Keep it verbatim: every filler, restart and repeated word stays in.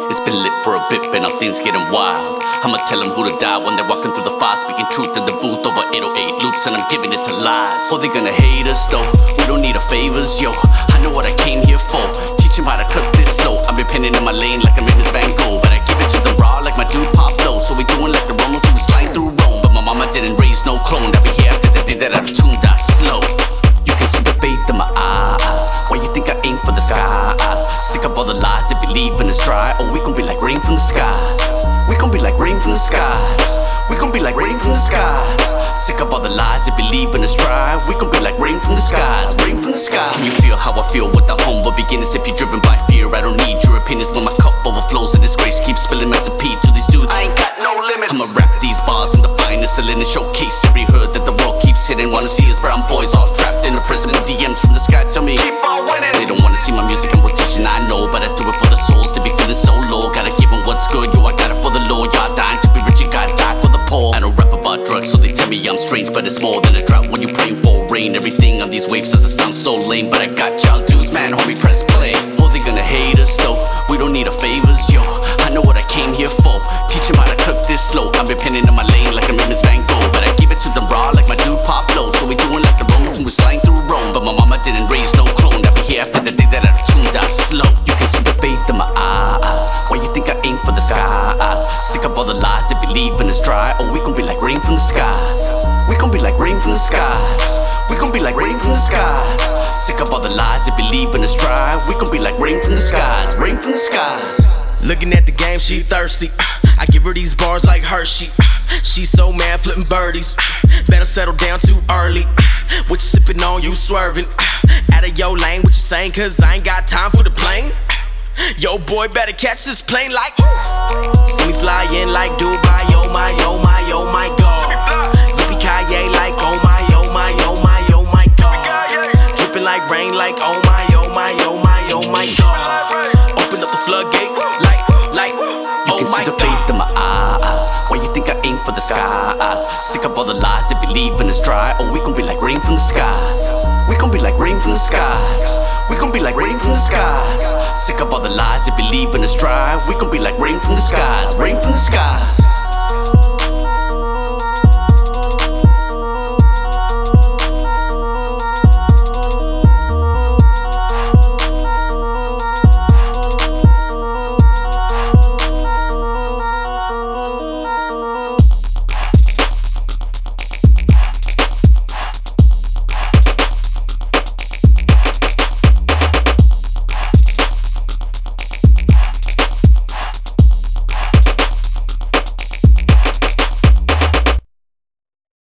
It's been lit for a bit, but now things getting wild. I'ma tell them who to die when they're walking through the fire, speaking truth in the booth over eight oh eight loops, and I'm giving it to lies. Oh, they gonna hate us though, we don't need a favors, yo. I know what I came here for, teach them how to cut this slow. I've been penning in my lane like I'm Ernest Van Gogh, but I give it to them raw like my dude Pablo. So we doing like the Romans when we slide through Rome, but my mama didn't raise no clone. That be here after the day that I tuned out slow. You can see the faith in my eyes. Why you think I aim for the skies? Sick of all the lies that believe in it's dry. Oh, we gon' be like rain from the skies. We gon' be like rain from the skies. We gon' be like rain from the skies. Sick of all the lies that believe in it's dry. We gon' be like rain from the skies. Rain from the skies. Can you feel how I feel with the humble beginnings? If you're driven by fear, I don't need your opinions. When my cup overflows and disgrace keeps spilling Master P to these dudes, I ain't got no limits. I'ma rap these bars in the finest, selling and showcase every hood that the world keeps hitting. Wanna see us brown boys all trapped in a prison with D Ms from the sky. Tell me, keep on winning. They don't wanna see my music in rotation, I know, but I do it for the souls to be feeling so low. Gotta give them what's good, yo, I got it for the Lord. Y'all dying to be rich, you gotta die for the poor. I don't rap about drugs, so they tell me I'm strange, but it's more than a drought when you praying for rain. Everything on these waves doesn't sound so lame, but I got y'all dudes, man, homie, press play. Oh, they gonna hate us though, we don't need a favors, yo. I know what I came here for, teach them how to cook this slow. I've been penning in my lane like I'm Ernest Van Gogh, but I give it to them raw like my dude Pablo. So we doing like the Romans when we sliding through Rome, but my mama didn't raise no clone. That be here after the day that I tuned out slow. You can see the faith in my eyes. Why you think I aim for the skies? Sick of all the lies that believe in it's dry. Oh, we gon' be like rain from the skies. We gon' be like rain from the skies. We gon' be like rain from the skies. Sick of all the lies that believe in it's dry. We gon' be like rain from the skies. Rain from the skies. Looking at the game, she thirsty. I give her these bars like Hershey. She's so mad, flipping birdies. Better settle down too early. What you sipping on, you swerving. Out of your lane, what you saying? Cause I ain't got time for the plane. Yo, boy, better catch this plane like. See me fly in like Dubai. Oh my, oh my, oh my God. Yippee-ki-yay like oh my, oh my, oh my, oh my God. Dripping like rain like oh my, oh my, oh my, oh my God. Open up the floodgate like, like, oh my God. You can see the faith in my eyes. Why you think I aim for the skies? Sick of all the lies that believe in it's dry. Oh, we gon' be like rain from the skies. We gon' be like rain from the skies. We gon' be like rain from the skies. Sick of all the lies that believe in it's dry. We gon' be like rain from the skies. Rain from the skies.